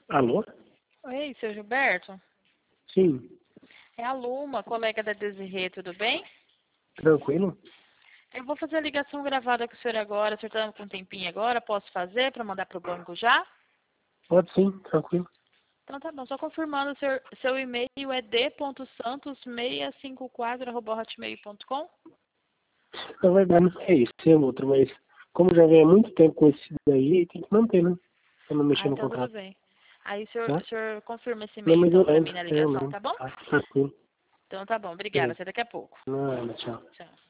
Alô? Oi, seu Gilberto? Sim, É a Luma, colega da Desirê, tudo bem? tranquilo? Eu vou fazer a ligação gravada com o senhor agora. O senhor está com um tempinho agora? Posso fazer para mandar para o banco já? Pode sim, tranquilo. Então tá bom, só confirmando, seu e-mail é d.santos654@hotmail.com? Na verdade, não é esse, é outro, mas como já vem há muito tempo com esse daí, tem que manter, né? Pra não mexer Ah, no então tudo contrato, bem. Aí o senhor, tá? o senhor confirma esse Não, e-mail mas eu então para lembro, mim na eu ligação, lembro, tá bom? tá? Tranquilo. Então tá bom, obrigada. Beleza. Até daqui a pouco. Nada, tchau. Tchau.